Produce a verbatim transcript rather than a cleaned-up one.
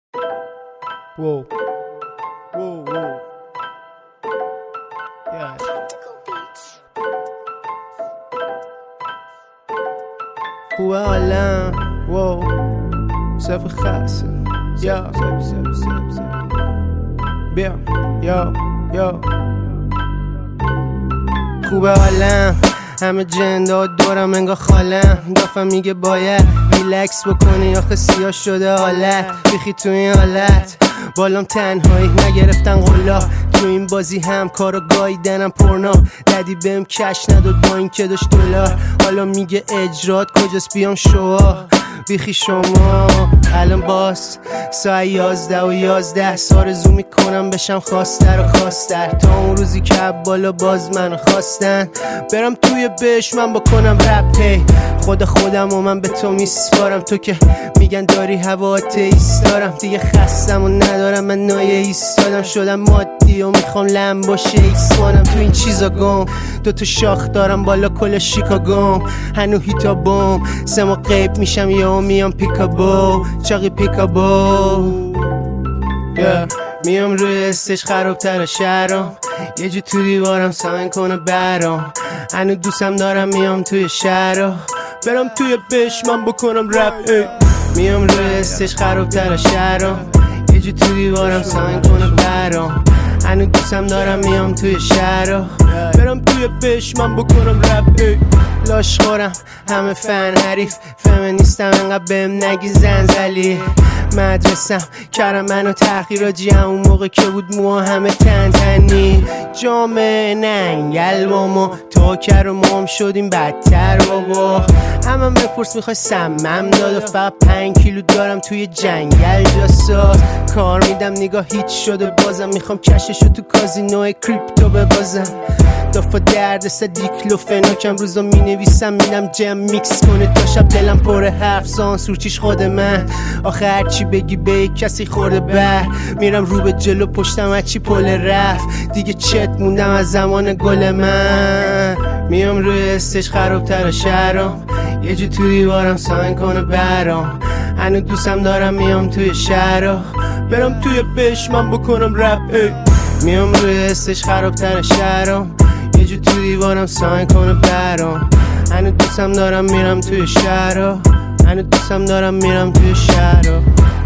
Whoa. Whoa, whoa. Yeah. خوبه حالم. وو صف خاصه. یا صف صف صف صف. بیا یا یا خوبه حالم. همه جندا دورم انگار خالم. دافم میگه باید ریلکس بکنی، آخه سیاه شده حالت. بیخی تو این حالت بالام تنهایی نگرفتن قلا. تو این بازی هم کارو گاییدنم پرنا. ددی بهم کش نداد با این که داشت دلار. حالا میگه اجرات کجاست بیام شوا. بیخی شما الان باز ساعت یازده و یازده. آرزو میکنم بشم خواستر و خواستر. تا اون روزی که بالا باز منو خواستن برم توی بهش من بکنم رپ. هی خدا خودم و من به تو میسپارم. تو که میگن داری هوا تیست دارم. دیگه خستم و ندارم من نایه ایستادم. شدم مادی و میخوام لم باشه ایسوانم. تو این چیزا گم دو تا شاخ دارم بالا کل شیکاگوم. هنو هیتا بوم سه ما غیب میشم یا میام پیکابو چاقی پیکابو. yeah. میام روی استش خرابتر شهرام. یه جو تو دیوارم ساین کنه برام. هنو دوستم دارم میام توی شهرام. برم توی بش من بکنم رپ. میام روی استش خرابتر شهرام. یه جو تو دیوارم ساین کنه برام. هنو دوستم دارم میام توی شهرام. برم توی بش من بکنم رپ. لاش خورم همه فن حریف. فمینیستم انقدر بهم نگی زنزلی. مدرسم کردم منو تحقیراجی. همون موقع که بود موها همه تن تنی. جامعه ننگل با ما تا کر و مام شدیم بدتر بابا. همم بپرس میخوای سمم داد. فقط پنج کیلو دارم توی جنگل جاساز. کار میدم نگاه هیچ شده بازم. میخوام کششو تو کازینو کریپتو ببازم. دافا درد سه دیکلو فناکم. روزا مینویسم میدم جم میکس کنه تا شب دلم پر حرف. سانسورچیش خود من. آخه هرچی بگی به کسی خورده بر. میرم رو به جلو پشتم هرچی پل رفت. دیگه چت موندم از زمان گل من. میام روی استش خرابتر شهرام. یه جو تو دیوارم ساین کنه برام. هنو دوستم دارم میام توی شهرام. برم توی بش من بکنم رپ. میام روی استش خرابتر شهرام. یه جو تو دیوارم ساین کنه برام. هنو دوستم دارم میرم توی شهرام. هنو دوستم دارم میرم توی شهرام.